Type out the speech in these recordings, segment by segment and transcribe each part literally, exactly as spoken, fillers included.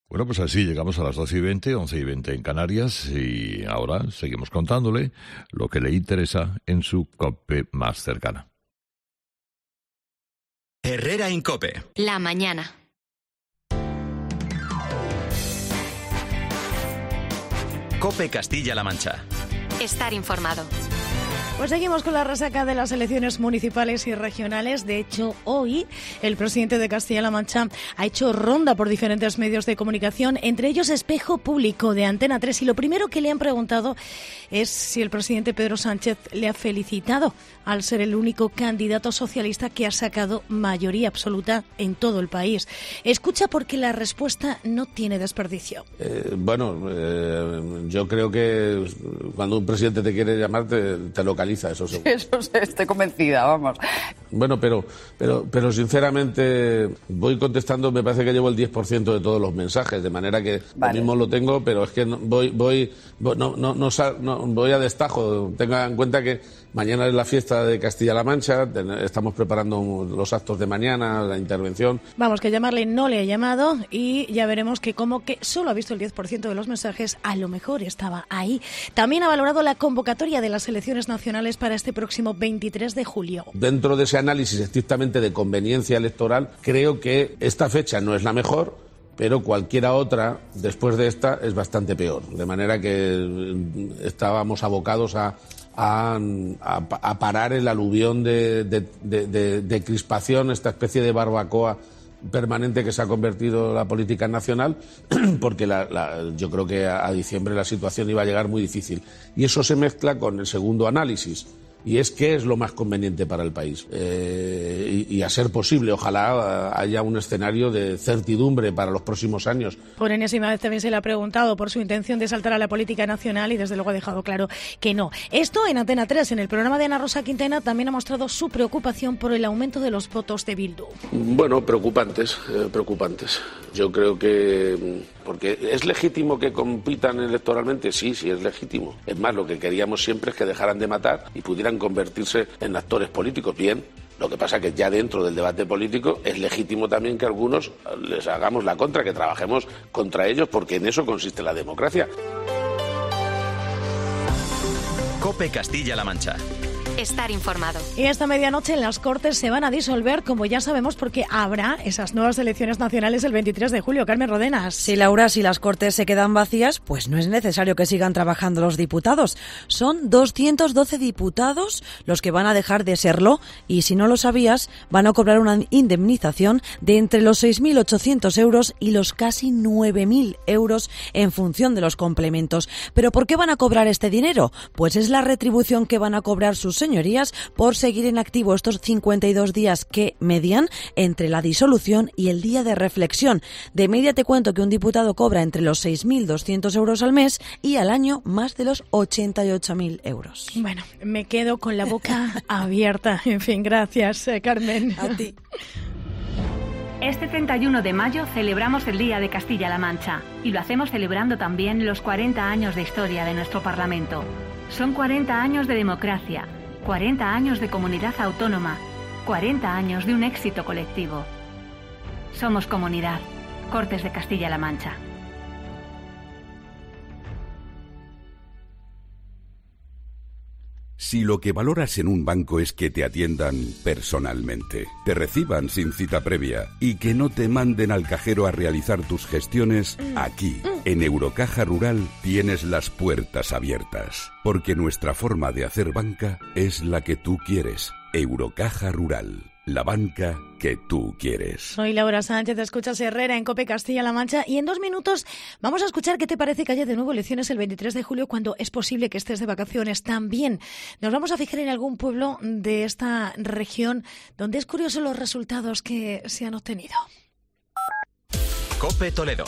Bueno, pues así llegamos a las doce y veinte, once y veinte en Canarias, y ahora seguimos contándole lo que le interesa en su COPE más cercana. Herrera en COPE. La mañana. COPE Castilla-La Mancha. Estar informado. Pues seguimos con la resaca de las elecciones municipales y regionales. De hecho, hoy el presidente de Castilla-La Mancha ha hecho ronda por diferentes medios de comunicación, entre ellos Espejo Público de Antena tres. Y lo primero que le han preguntado es si el presidente Pedro Sánchez le ha felicitado al ser el único candidato socialista que ha sacado mayoría absoluta en todo el país. Escucha, porque la respuesta no tiene desperdicio. Eh, bueno, eh, yo creo que cuando un presidente te quiere llamar, te, te localiza. Eso, eso estoy convencida, vamos. Bueno, pero, pero, pero sinceramente voy contestando, me parece que llevo el diez por ciento de todos los mensajes, de manera que vale. Lo mismo lo tengo, pero es que no, voy, voy, no, no, no, no, voy a destajo. Tenga en cuenta que mañana es la fiesta de Castilla-La Mancha, estamos preparando los actos de mañana, la intervención. Vamos, que llamarle no le ha llamado y ya veremos que como que solo ha visto el diez por ciento de los mensajes, a lo mejor estaba ahí. También ha valorado la convocatoria de las elecciones nacionales para este próximo veintitrés de julio. Dentro de ese análisis estrictamente de conveniencia electoral, creo que esta fecha no es la mejor, pero cualquiera otra después de esta es bastante peor. De manera que estábamos abocados a, a, a, a parar el aluvión de, de, de, de, de crispación, esta especie de barbacoa permanente que se ha convertido la política nacional, porque la, la, yo creo que a, a diciembre la situación iba a llegar muy difícil. Y eso se mezcla con el segundo análisis, y es qué es lo más conveniente para el país. Eh, y, y a ser posible, ojalá haya un escenario de certidumbre para los próximos años. Por enésima vez también se le ha preguntado por su intención de saltar a la política nacional y desde luego ha dejado claro que no. Esto en Antena tres, en el programa de Ana Rosa Quintana, también ha mostrado su preocupación por el aumento de los votos de Bildu. Bueno, preocupantes, eh, preocupantes. Yo creo que... Porque ¿es legítimo que compitan electoralmente? Sí, sí es legítimo. Es más, lo que queríamos siempre es que dejaran de matar y pudieran convertirse en actores políticos. Bien, lo que pasa es que ya dentro del debate político es legítimo también que algunos les hagamos la contra, que trabajemos contra ellos, porque en eso consiste la democracia. COPE Castilla-La Mancha. Estar informado. Y esta medianoche en las Cortes se van a disolver, como ya sabemos, porque habrá esas nuevas elecciones nacionales el veintitrés de julio. Carmen Rodenas. Sí, Laura, si las Cortes se quedan vacías, pues no es necesario que sigan trabajando los diputados. Son doscientos doce diputados los que van a dejar de serlo y, si no lo sabías, van a cobrar una indemnización de entre los seis mil ochocientos euros y los casi nueve mil euros en función de los complementos. ¿Pero por qué van a cobrar este dinero? Pues es la retribución que van a cobrar sus señorías por seguir en activo estos cincuenta y dos días que median entre la disolución y el día de reflexión. De media te cuento que un diputado cobra entre los seis mil doscientos euros al mes y al año más de los ochenta y ocho mil euros. Bueno, me quedo con la boca abierta. En fin, gracias, eh, Carmen. A ti. Este treinta y uno de mayo celebramos el Día de Castilla-La Mancha y lo hacemos celebrando también los cuarenta años de historia de nuestro Parlamento. Son cuarenta años de democracia, cuarenta años de comunidad autónoma, cuarenta años de un éxito colectivo. Somos comunidad. Cortes de Castilla-La Mancha. Si lo que valoras en un banco es que te atiendan personalmente, te reciban sin cita previa y que no te manden al cajero a realizar tus gestiones, aquí, en Eurocaja Rural, tienes las puertas abiertas. Porque nuestra forma de hacer banca es la que tú quieres. Eurocaja Rural. La banca que tú quieres. Soy Laura Sánchez, escuchas Herrera en COPE Castilla-La Mancha y en dos minutos vamos a escuchar qué te parece que haya de nuevo elecciones el veintitrés de julio cuando es posible que estés de vacaciones también. Nos vamos a fijar en algún pueblo de esta región donde es curioso los resultados que se han obtenido. COPE Toledo.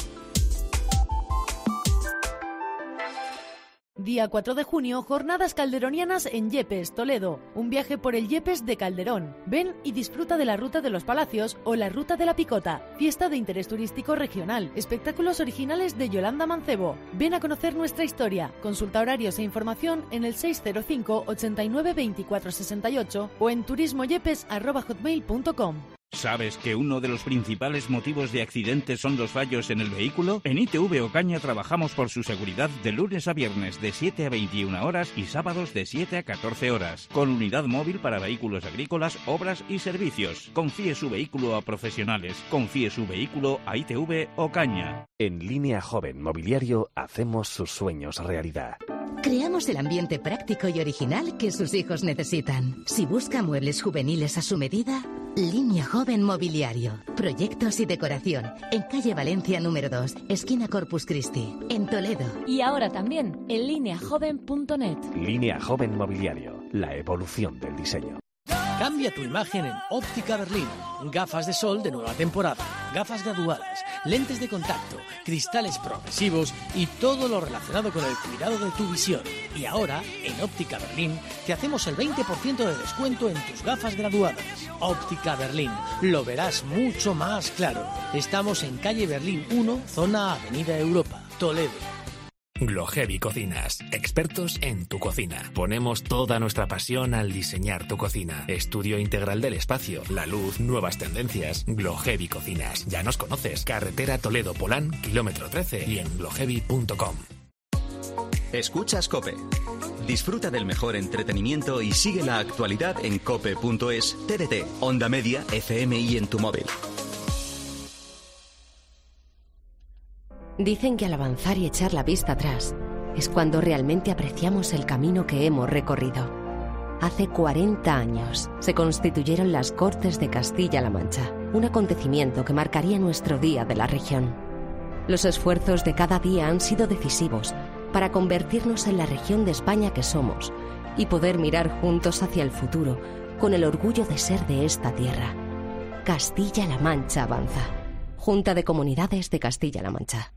Día cuatro de junio, jornadas calderonianas en Yepes, Toledo. Un viaje por el Yepes de Calderón. Ven y disfruta de la Ruta de los Palacios o la Ruta de la Picota. Fiesta de interés turístico regional. Espectáculos originales de Yolanda Mancebo. Ven a conocer nuestra historia. Consulta horarios e información en el seis cero cinco, ochenta y nueve, veinticuatro sesenta y ocho o en turismoyepes arroba hotmail punto com. ¿Sabes que uno de los principales motivos de accidentes son los fallos en el vehículo? En I T V Ocaña trabajamos por su seguridad de lunes a viernes de siete a veintiuna horas y sábados de siete a catorce horas, con unidad móvil para vehículos agrícolas, obras y servicios. Confíe su vehículo a profesionales. Confíe su vehículo a I T V Ocaña. En Línea Joven Mobiliario hacemos sus sueños realidad. Creamos el ambiente práctico y original que sus hijos necesitan. Si busca muebles juveniles a su medida, Línea Joven Mobiliario. Proyectos y decoración. En calle Valencia número dos, esquina Corpus Christi, en Toledo. Y ahora también en línea joven punto net. Línea Joven Mobiliario. La evolución del diseño. Cambia tu imagen en Óptica Berlín. Gafas de sol de nueva temporada, gafas graduadas, lentes de contacto, cristales progresivos y todo lo relacionado con el cuidado de tu visión. Y ahora, en Óptica Berlín, te hacemos el veinte por ciento de descuento en tus gafas graduadas. Óptica Berlín, lo verás mucho más claro. Estamos en calle Berlín uno, zona Avenida Europa, Toledo. Glohevi Cocinas, expertos en tu cocina. Ponemos toda nuestra pasión al diseñar tu cocina. Estudio integral del espacio, la luz, nuevas tendencias. Glohevi Cocinas. Ya nos conoces. Carretera Toledo Polán, kilómetro trece y en glohevi punto com. Escuchas COPE. Disfruta del mejor entretenimiento y sigue la actualidad en cope punto es, T D T, Onda Media, F M y en tu móvil. Dicen que al avanzar y echar la vista atrás es cuando realmente apreciamos el camino que hemos recorrido. Hace cuarenta años se constituyeron las Cortes de Castilla-La Mancha, un acontecimiento que marcaría nuestro día de la región. Los esfuerzos de cada día han sido decisivos para convertirnos en la región de España que somos y poder mirar juntos hacia el futuro con el orgullo de ser de esta tierra. Castilla-La Mancha avanza. Junta de Comunidades de Castilla-La Mancha.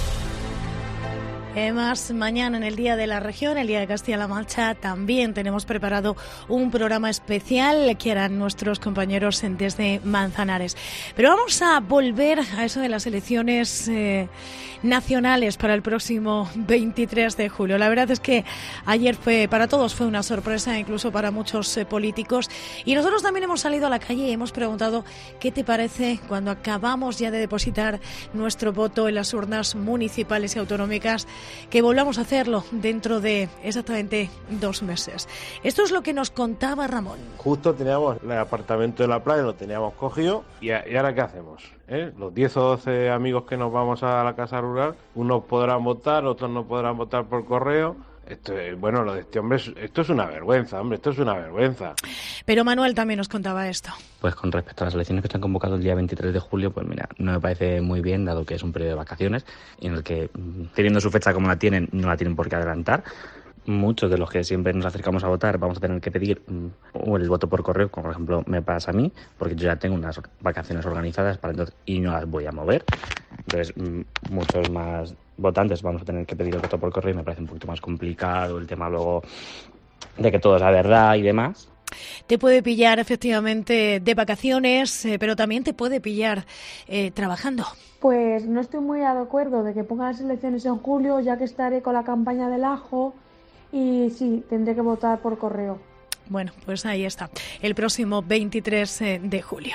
Además, mañana en el Día de la Región, el Día de Castilla-La Mancha, también tenemos preparado un programa especial que harán nuestros compañeros desde Manzanares. Pero vamos a volver a eso de las elecciones eh, nacionales para el próximo veintitrés de julio. La verdad es que ayer fue, para todos fue una sorpresa, incluso para muchos eh, políticos. Y nosotros también hemos salido a la calle y hemos preguntado qué te parece cuando acabamos ya de depositar nuestro voto en las urnas municipales y autonómicas, que volvamos a hacerlo dentro de exactamente dos meses. Esto es lo que nos contaba Ramón. Justo teníamos el apartamento de la playa, lo teníamos cogido, y, ¿y ahora qué hacemos? ¿Eh? Los diez o doce amigos que nos vamos a la casa rural, unos podrán votar, otros no podrán votar por correo. Esto es, bueno, lo de este hombre, esto es una vergüenza, hombre, esto es una vergüenza. Pero Manuel también nos contaba esto. Pues con respecto a las elecciones que están convocadas el día veintitrés de julio, pues mira, no me parece muy bien, dado que es un periodo de vacaciones, en el que, teniendo su fecha como la tienen, no la tienen por qué adelantar. Muchos de los que siempre nos acercamos a votar vamos a tener que pedir um, el voto por correo, como por ejemplo me pasa a mí, porque yo ya tengo unas vacaciones organizadas para entonces y no las voy a mover. Entonces, um, muchos más votantes vamos a tener que pedir el voto por correo y me parece un poquito más complicado el tema luego de que todo sea verdad y demás. Te puede pillar efectivamente de vacaciones, eh, pero también te puede pillar eh, trabajando. Pues no estoy muy de acuerdo de que pongan las elecciones en julio, ya que estaré con la campaña del ajo y sí, tendré que votar por correo. Bueno, pues ahí está, el próximo veintitrés de julio.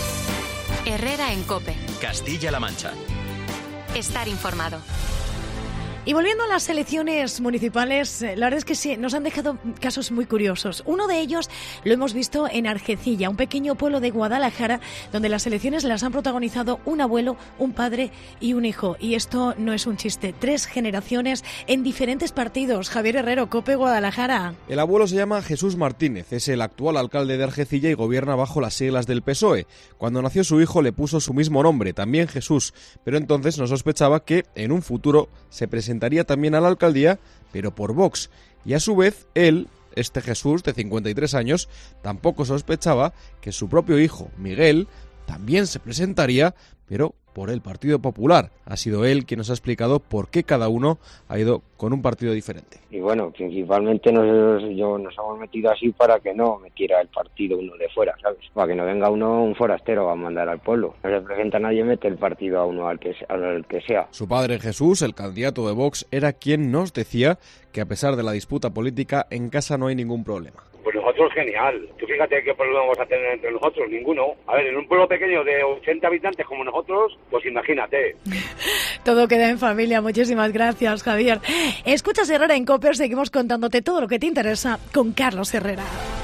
Herrera en COPE. Castilla-La Mancha. Estar informado. Y volviendo a las elecciones municipales, la verdad es que sí, nos han dejado casos muy curiosos. Uno de ellos lo hemos visto en Argecilla, un pequeño pueblo de Guadalajara, donde las elecciones las han protagonizado un abuelo, un padre y un hijo. Y esto no es un chiste, tres generaciones en diferentes partidos. Javier Herrero, COPE Guadalajara. El abuelo se llama Jesús Martínez, es el actual alcalde de Argecilla y gobierna bajo las siglas del P S O E. Cuando nació su hijo le puso su mismo nombre, también Jesús, pero entonces no sospechaba que en un futuro se presentaría también a la alcaldía, pero por Vox. Y a su vez, él, este Jesús, de cincuenta y tres años, tampoco sospechaba que su propio hijo, Miguel, también se presentaría, pero por el Partido Popular. Ha sido él quien nos ha explicado por qué cada uno ha ido con un partido diferente. Y bueno, principalmente nos, yo, nos hemos metido así para que no metiera el partido uno de fuera, ¿sabes? Para que no venga uno, un forastero, a mandar al pueblo. No se presenta nadie, mete el partido a uno al que, al que sea. Su padre Jesús, el candidato de Vox, era quien nos decía que a pesar de la disputa política, en casa no hay ningún problema. Pues nosotros genial. Tú fíjate qué problema vamos a tener entre nosotros, ninguno. A ver, en un pueblo pequeño de ochenta habitantes como nosotros, pues imagínate. Todo queda en familia. Muchísimas gracias, Javier. Escuchas Herrera en COPE, seguimos contándote todo lo que te interesa con Carlos Herrera.